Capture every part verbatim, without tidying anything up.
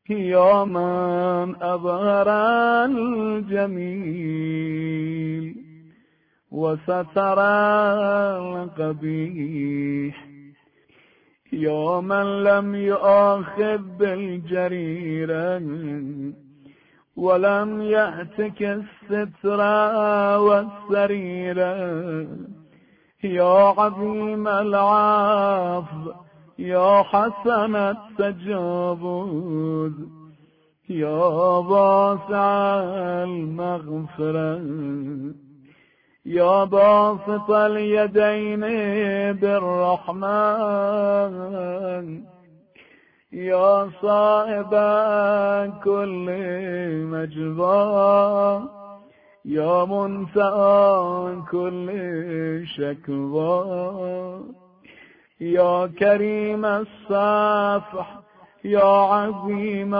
يا من أظهر الجميل وستر القبيح، يا من لم يؤاخذ بالجريرة ولم يأتك الستر والسريرة، يا عظيم العفو يا حسن التجاوز، يا واسع المغفرة، يا باسط اليدين بالرحمن، يا صائب كل مجوى، يا منتهى كل شكوى، يا كريم الصفح يا عظيم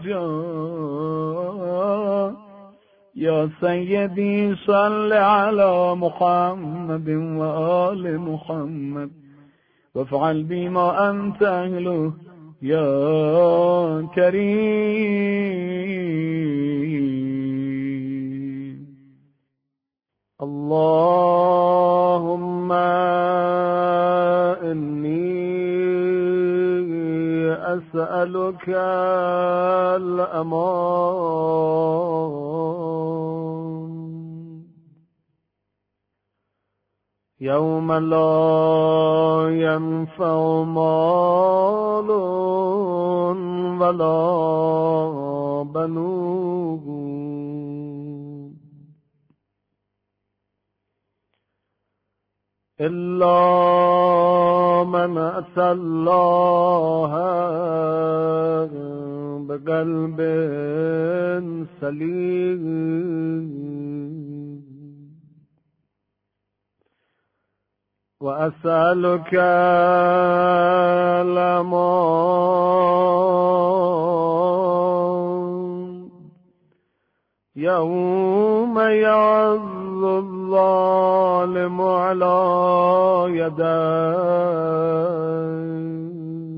الرجاء، يا سيدي صل على محمد وآل محمد وافعل بما أنت أهله يا كريم. اللهم إني أسألك الأمان يوم لا ينفع مال ولا بنون إلا من أتى الله بقلب سليم. وأسألك الأمان يوم يعض الظالم على يديه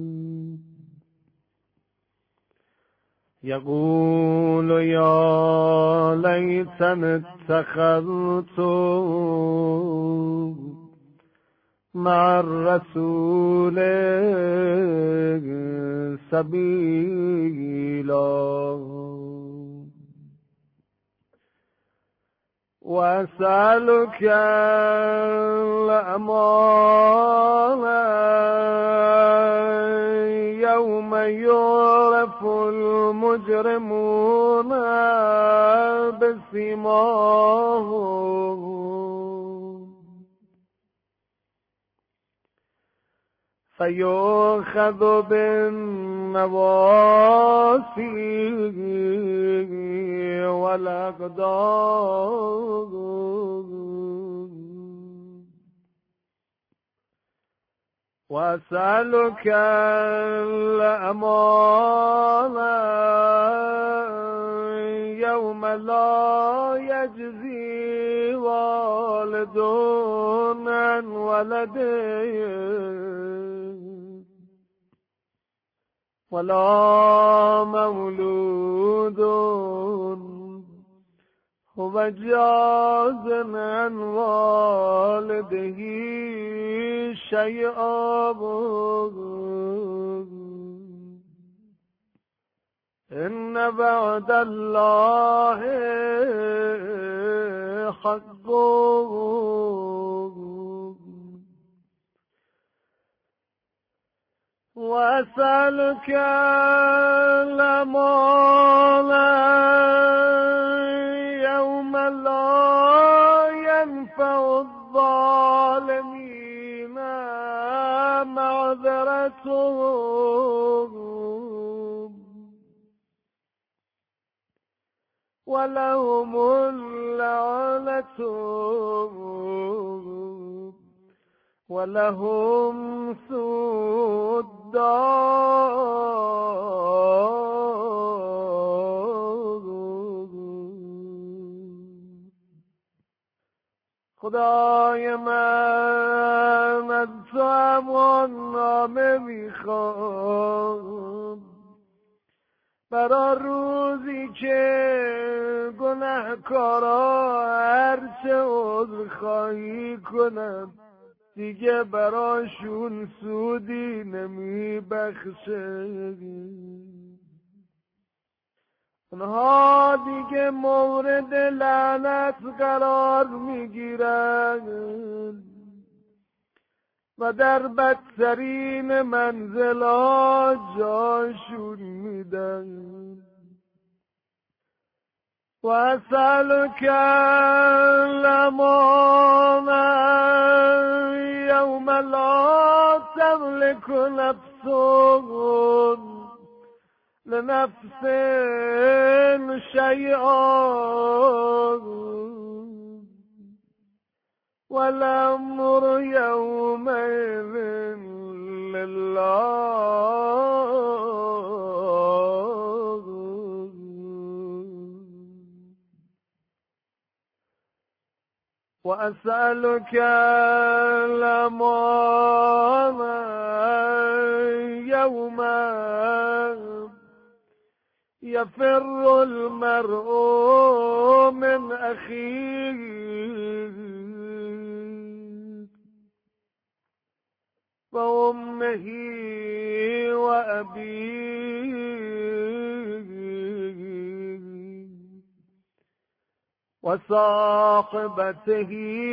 يقول يا ليتني اتخذت مع الرسول سبيلا. وأسألك الأمان يوم يعرف المجرمون بسيماهم فيؤخذ بالنواصي والأقدام. وأسألك الأمان يوم لا يجزي والد عن ولده ولا مولود هو جاز عن والده شيئا إن بعد الله حق. وأسألك الأمان يوم لا ينفع الظالمين معذرتهم ولهم اللعنة ولهم سوء الدار. خدای من از تو امان نامه میخوام برا روزی که گناهکارا هرچه عذرخواهی کنن دیگه براشون سودی نمی بخشه. اونها دیگه مورد لعنت قرار میگیرن و در بدترین منزلا جاشون میدن. و اسألك الامان یوم لا تملك نفس لنفس شیئا والأمر يومئذ لله. وأسألك الأمان يوم يفر المرء من أخيه وأمه وأبيه وصاحبته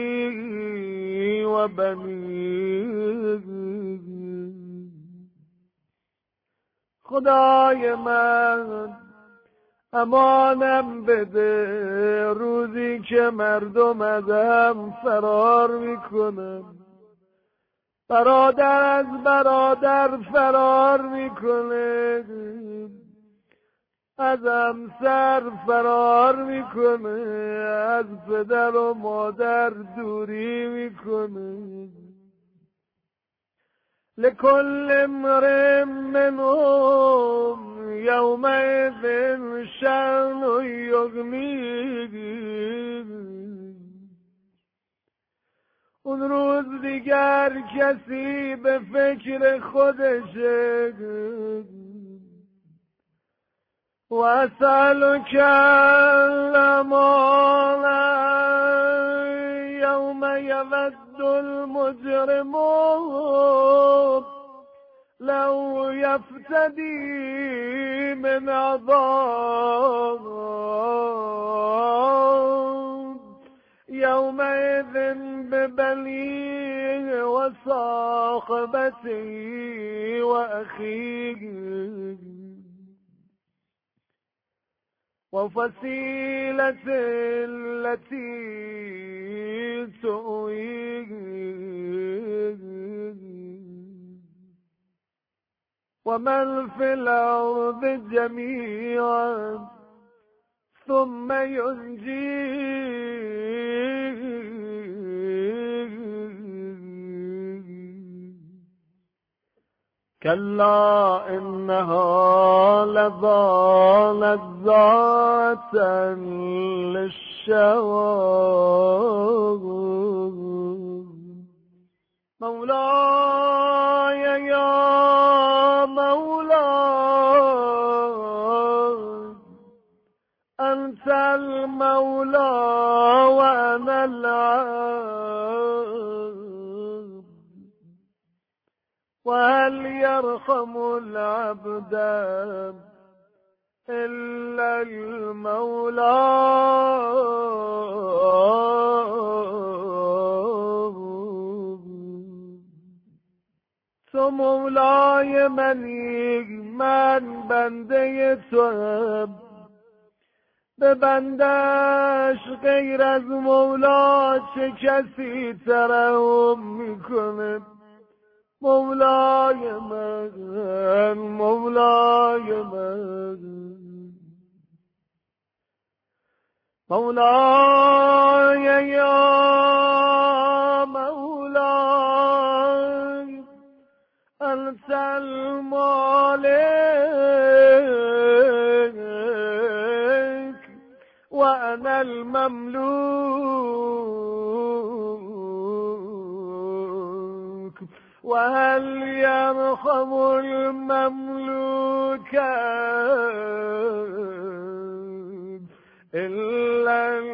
وبنيه. خدای من امانم بده روزی که مردم ازم فرار میکنن، برادر از برادر فرار میکنه، از همسر فرار میکنه، از پدر و مادر دوری میکنه. لكل امرئ منهم يومئذ شأن يغنيه. اون روز دیگر کسی به فکر خودشه. و اسألك الامان یوم یود المجرم لو یفتدی من عذاب یومئذ ببنیه و صاحبته و اخیه وفصيلته التي تؤويه ومن في الأرض جميعا ثم ينجيه. كلا إنها لظى نزاعة للشوى. مولاي يا مولاي أنت المولى وأنا العبد، وهل يرحم العبد إلا المولى. تو مولای منی، من بنده توام، به بندش غیر از مولا چه کسی ترحم میکنه؟ مولای من، مولای من، مولای یا مولای انت المالک و انا المملوک و هل يرحم المملوك إلا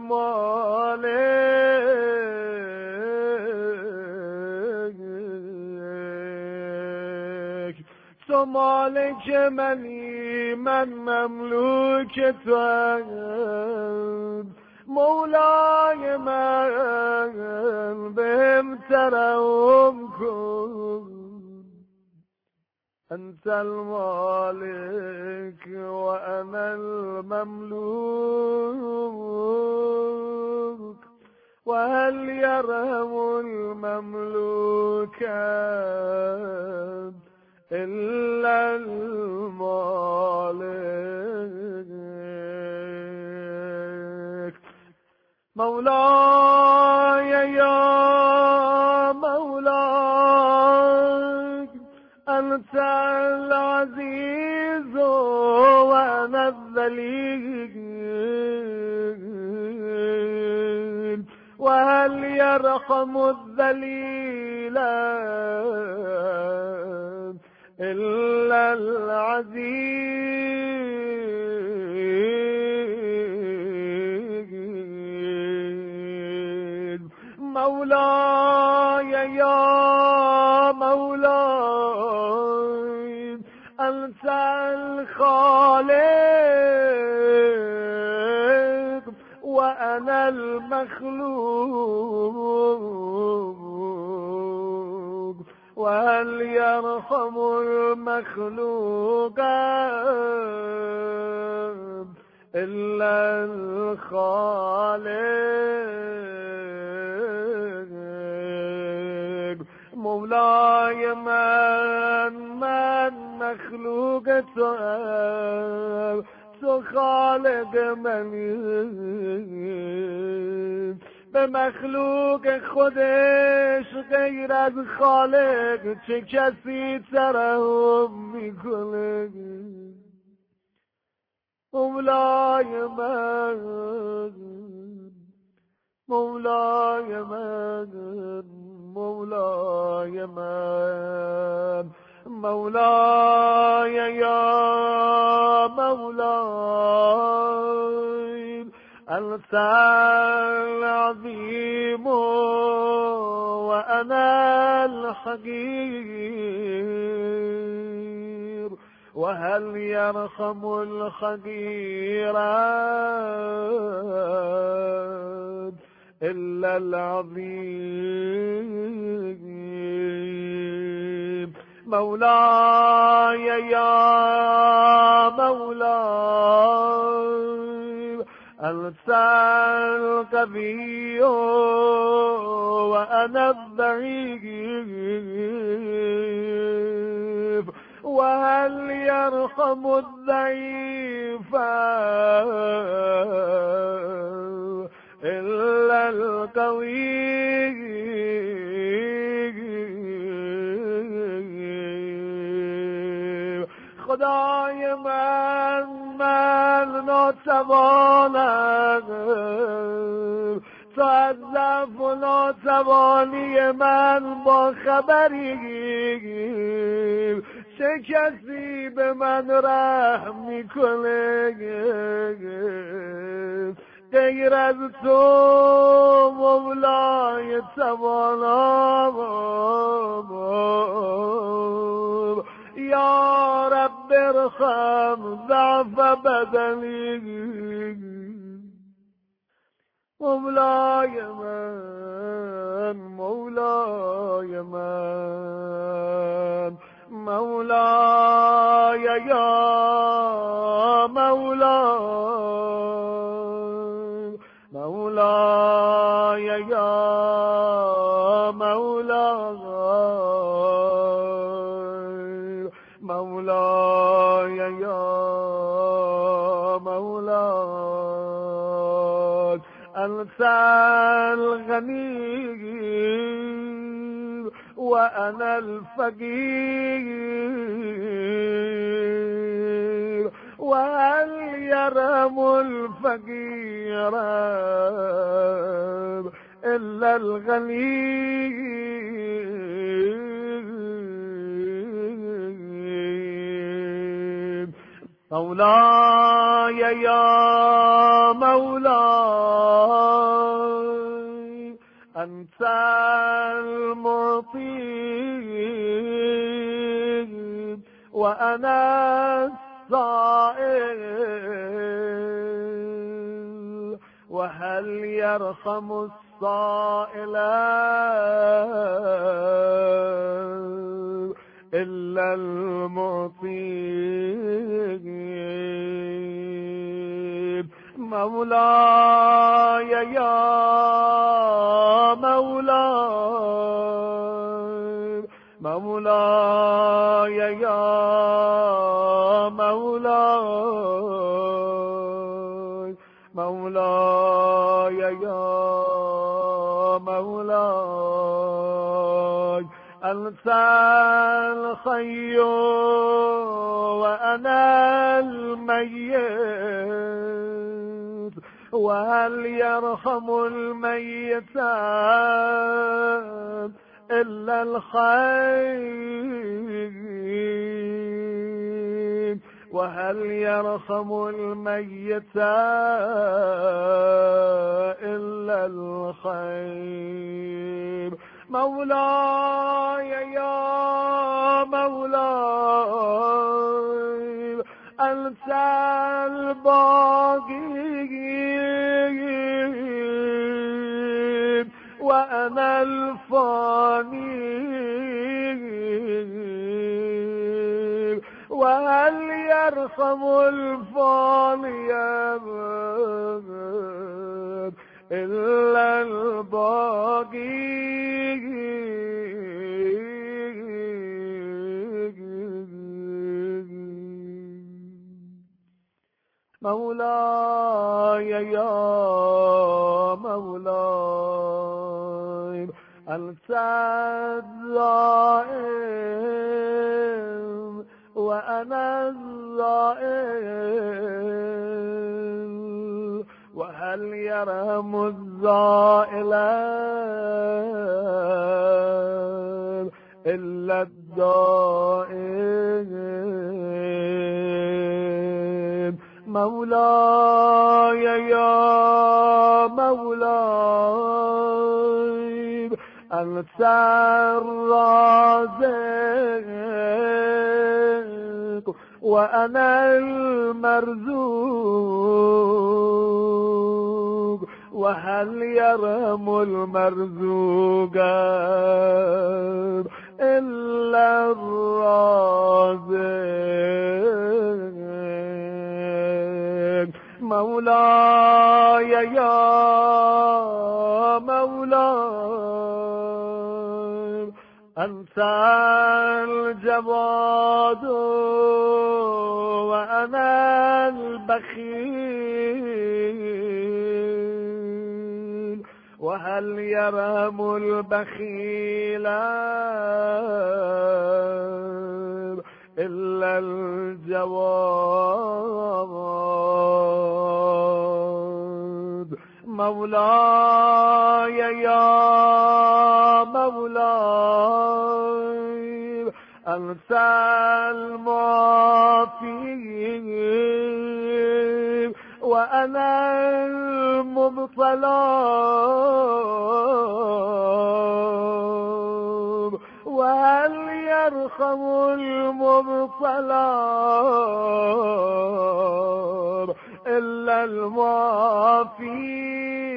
المالك تو مالك منی من مملوک توام مولای من بهم ترحم کن أنت المالك وأنا المملوك وهل يرحم المملوك إلا المالك مولاي يا مولاي أنت العزيز وأنا الذليل وهل يرحم الذليل إلا العزيز مولاي يا مولاي أنت الخالق وأنا المخلوق وهل يرحم المخلوق إلا الخالق مولاي من من مخلوق تو تو خالق منی به مخلوق خودش غیر از خالق چه کسی ترحم میکنه مولای من مولای من مولای من مولاي يا مولاي أنت العظيم وأنا الحقير وهل يرحم الحقير إلا العظيم مولاي يا مولاي أنت القوي وأنا الضعيف وهل يرحم الضعيف إلا القوي خدای من من ناتوانم تو از ضعف و ناتوانی من با خبری چه کسی به من رحم میکنه غیر از تو مولای توانا یا رب ارحم ضعف بدنی مولای من مولای من مولاي يا مولاي مولاي يا مولاي مولاي يا مولاي أنت الغني وأنا الفقير وهل يرحم الفقير إلا الغني مولاي يا مولاي أنت المعطي وأنا السائل، وهل يرحم السائل إلا المعطي. مولاي يا مولاي مولاي يا مولاي مولاي يا مولاي أنت الحي وأنا الميت، وهل يرحم الميت إلا الحي، وهل يرحم الميت إلا الحي. مولاي يا مولاي أنت الباقي وأنا الفاني، وهل يرحم الفاني إلا الباقي. مولاي يا مولاي أنت الزائم وأنا الزائل، وهل يرحم الزائل إلا الدائم. مولاي يا مولاي أنت الرازق وأنا المرزوق، وهل يرحم المرزوق إلا الرازق. مولاي يا مولاي أنت الجواد وأنا البخيل، وهل يرحم البخيل إلا الجواد. مولاي يا مولاي أنت المعافي وأنا المبتلى، وهل يرحم المبتلى إلا المعافي.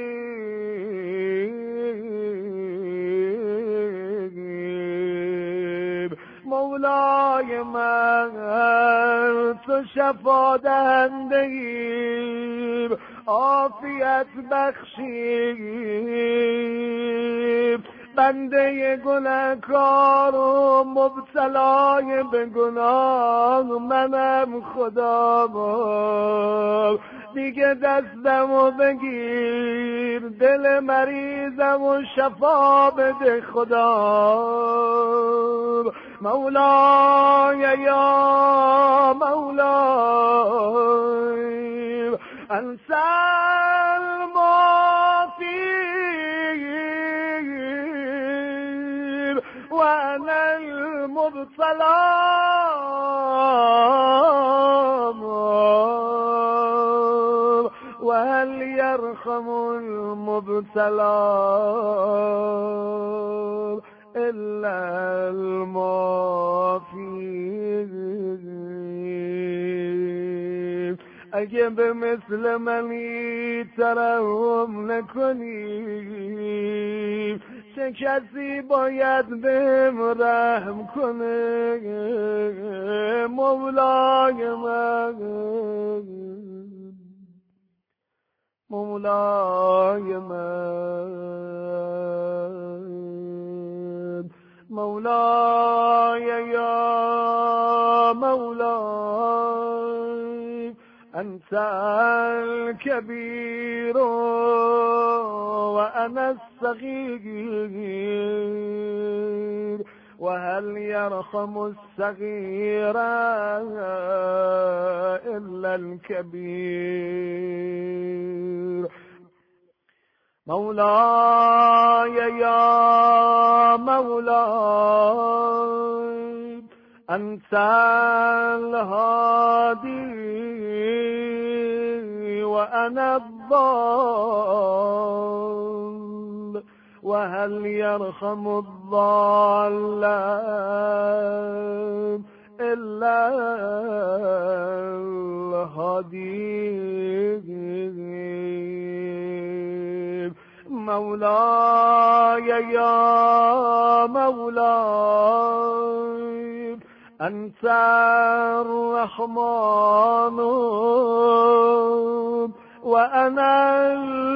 مولاي من شفا دهنده عافیت بخشی، بنده گناهکار و مبتلای به گناه منم خدا، دیگه دستمو بگیر، دل مریضم و شفا بده خدا. مولاي يا مولاي أنت المعافي وأنا المبتلى، وهل يرحم المبتلى إلا المعافي اگه به مثل منی ترحم نکنی چه کسی باید بهم رحم کنه مولای من مولای من مولای یا مولای انت الكبير وانا الصغير وهل يرحم الصغير إلا الكبير مولاي يا مولاي أنت الهادي وأنا الضال وهل يرحم الضال إلا الهادي مولاي يا مولاي أنت الرحمن وأنا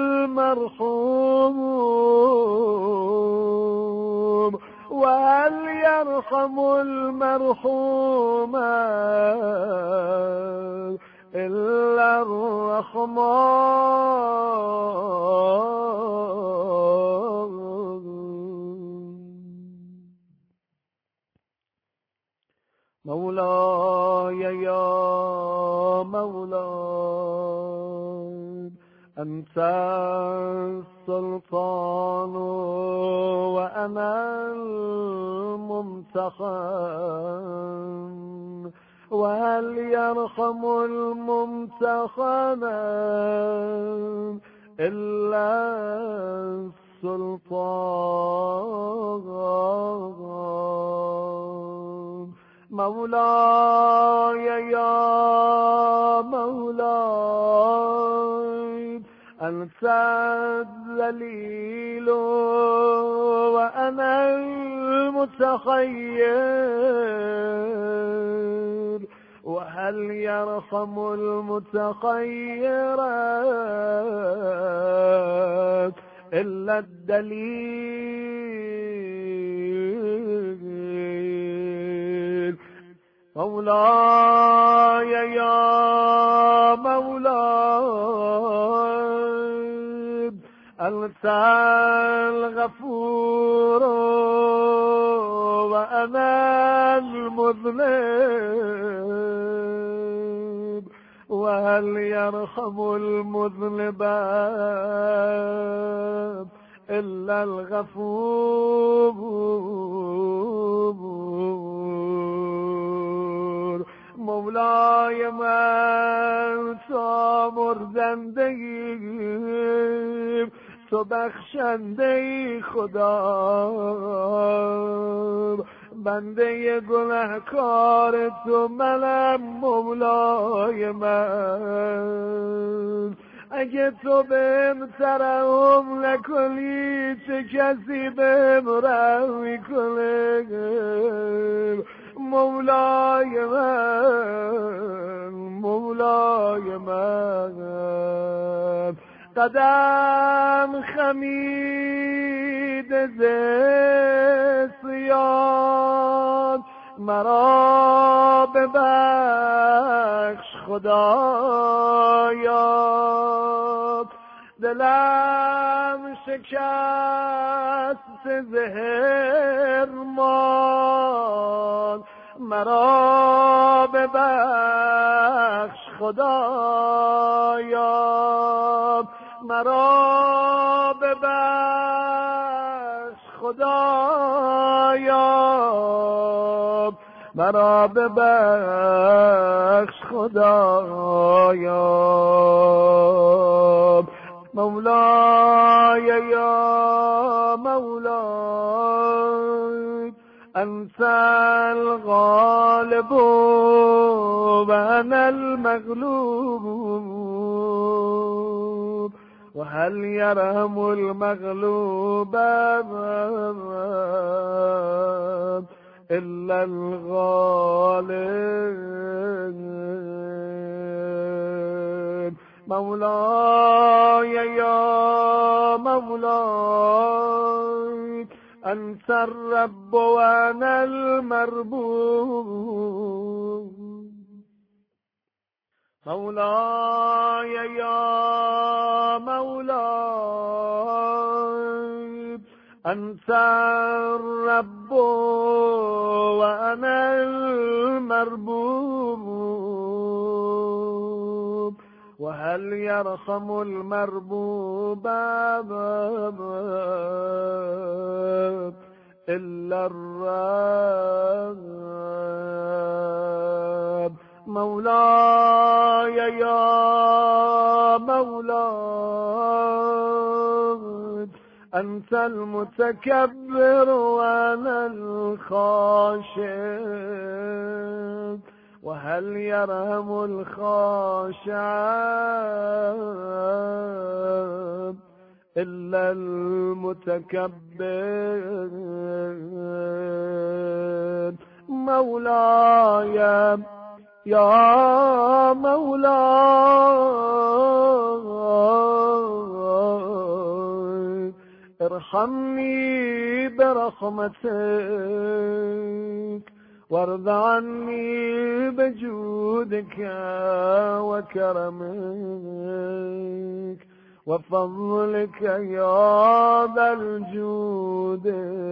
المرحوم وهل يرحم المرحوم إلا الرحمن مولاي يا مولاي أنت السلطان وأنا الممتحن وهل يرحم الممتحن إلا السلطان مولاي يا مولاي أنت الذليل وأنا المتخير وهل يرحم المتخير إلا الدليل مولاي يا مولاي أنت الغفور وأنا المذنب وهل يرحم المذنب إلا الغفور مولای من تو مردنده‌ای تو بخشنده خدا بنده گناهکار تو منم مولای من اگه تو بهم ترحم نکنی چه کسی بهم رحم میکنه مولای من مولای من قدم خمید زیاد مرا ببخش خدایا دلم شکست زهر مان مرا ببخش خدایا مرا ببخش خدایا مرا ببخش خدایا وأنا المغلوب، وهل يرحم المغلوب إلا الغالب. مولاي يا مولاي أنت الرب وأنا المربوب. مولاي يا مولاي أنت الرب وأنا المربوب، وهل يرحم المربوب إلا الرب. مولاي يا مولاي أنت المتكبر وأنا الخاشع، وهل يرحم الخاشع إلا المتكبر. مولاي يا مولاي ارحمني برحمتك، وارض عني بجودك وكرمك وفضلك يا ذا الجود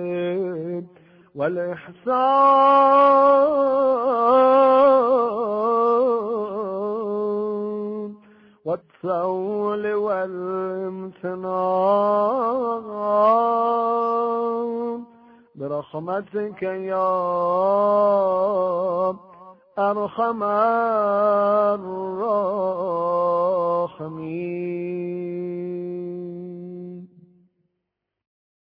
والإحسان والطول والامتنان، برحمتك يا أرحم الراحمين.